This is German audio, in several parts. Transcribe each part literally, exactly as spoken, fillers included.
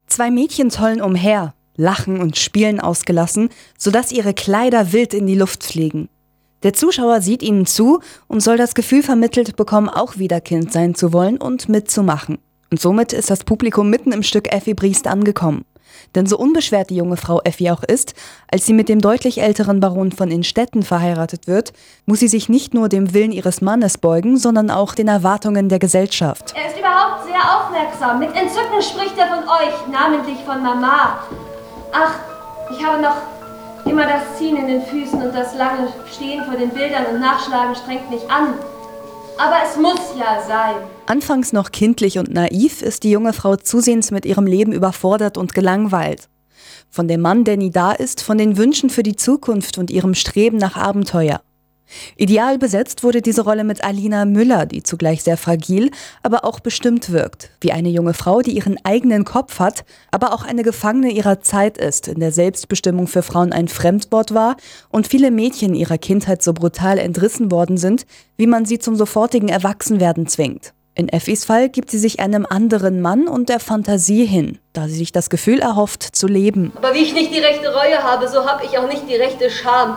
Zwei Mädchen tollen umher, lachen und spielen ausgelassen, sodass ihre Kleider wild in die Luft fliegen. Der Zuschauer sieht ihnen zu und soll das Gefühl vermittelt bekommen, auch wieder Kind sein zu wollen und mitzumachen. Und somit ist das Publikum mitten im Stück Effi Briest angekommen. Denn so unbeschwert die junge Frau Effi auch ist, als sie mit dem deutlich älteren Baron von Innstetten verheiratet wird, muss sie sich nicht nur dem Willen ihres Mannes beugen, sondern auch den Erwartungen der Gesellschaft. Er ist überhaupt sehr aufmerksam. Mit Entzücken spricht er von euch, namentlich von Mama. Ach, ich habe noch immer das Ziehen in den Füßen und das lange Stehen vor den Bildern und Nachschlagen strengt mich an. Aber es muss ja sein. Anfangs noch kindlich und naiv ist die junge Frau zusehends mit ihrem Leben überfordert und gelangweilt. Von dem Mann, der nie da ist, von den Wünschen für die Zukunft und ihrem Streben nach Abenteuer. Ideal besetzt wurde diese Rolle mit Alina Müller, die zugleich sehr fragil, aber auch bestimmt wirkt. Wie eine junge Frau, die ihren eigenen Kopf hat, aber auch eine Gefangene ihrer Zeit ist, in der Selbstbestimmung für Frauen ein Fremdwort war und viele Mädchen ihrer Kindheit so brutal entrissen worden sind, wie man sie zum sofortigen Erwachsenwerden zwingt. In Effis Fall gibt sie sich einem anderen Mann und der Fantasie hin, da sie sich das Gefühl erhofft, zu leben. Aber wie ich nicht die rechte Reue habe, so habe ich auch nicht die rechte Scham.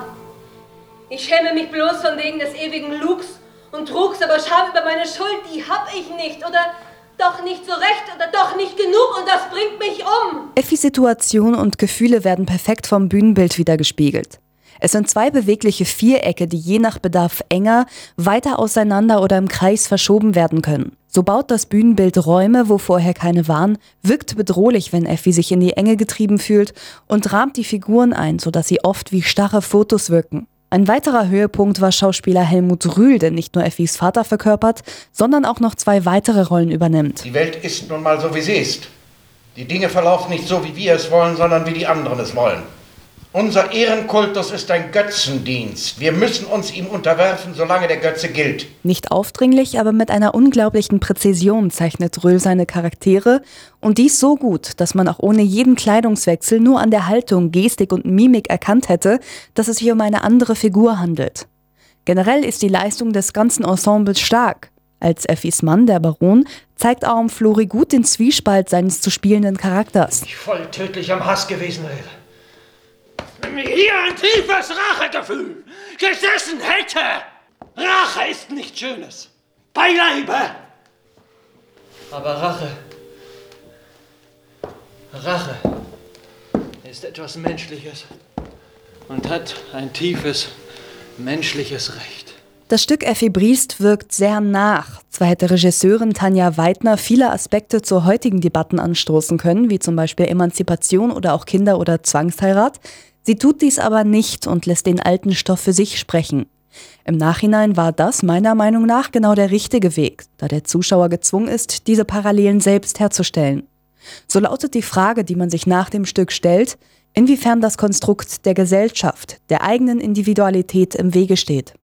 Ich schäme mich bloß von wegen des ewigen Lugs und Trugs, aber Scham über meine Schuld, die hab ich nicht. Oder doch nicht so recht oder doch nicht genug und das bringt mich um. Effis Situation und Gefühle werden perfekt vom Bühnenbild wiedergespiegelt. Es sind zwei bewegliche Vierecke, die je nach Bedarf enger, weiter auseinander oder im Kreis verschoben werden können. So baut das Bühnenbild Räume, wo vorher keine waren, wirkt bedrohlich, wenn Effi sich in die Enge getrieben fühlt und rahmt die Figuren ein, sodass sie oft wie starre Fotos wirken. Ein weiterer Höhepunkt war Schauspieler Helmut Rühl, der nicht nur Effis Vater verkörpert, sondern auch noch zwei weitere Rollen übernimmt. Die Welt ist nun mal so, wie sie ist. Die Dinge verlaufen nicht so, wie wir es wollen, sondern wie die anderen es wollen. Unser Ehrenkultus ist ein Götzendienst. Wir müssen uns ihm unterwerfen, solange der Götze gilt. Nicht aufdringlich, aber mit einer unglaublichen Präzision zeichnet Rühl seine Charaktere und dies so gut, dass man auch ohne jeden Kleidungswechsel nur an der Haltung, Gestik und Mimik erkannt hätte, dass es sich um eine andere Figur handelt. Generell ist die Leistung des ganzen Ensembles stark. Als Effis Mann, der Baron, zeigt Aum Flori gut den Zwiespalt seines zu spielenden Charakters. Ich voll tödlich am Hass gewesen wäre. Wenn mir hier ein tiefes Rachegefühl gesessen hätte. Rache ist nichts Schönes. Beileibe. Aber Rache, Rache ist etwas Menschliches und hat ein tiefes menschliches Recht. Das Stück Effi Briest wirkt sehr nach. Zwar hätte Regisseurin Tanja Weidner viele Aspekte zu heutigen Debatten anstoßen können, wie zum Beispiel Emanzipation oder auch Kinder- oder Zwangsheirat. Sie tut dies aber nicht und lässt den alten Stoff für sich sprechen. Im Nachhinein war das meiner Meinung nach genau der richtige Weg, da der Zuschauer gezwungen ist, diese Parallelen selbst herzustellen. So lautet die Frage, die man sich nach dem Stück stellt, inwiefern das Konstrukt der Gesellschaft, der eigenen Individualität im Wege steht.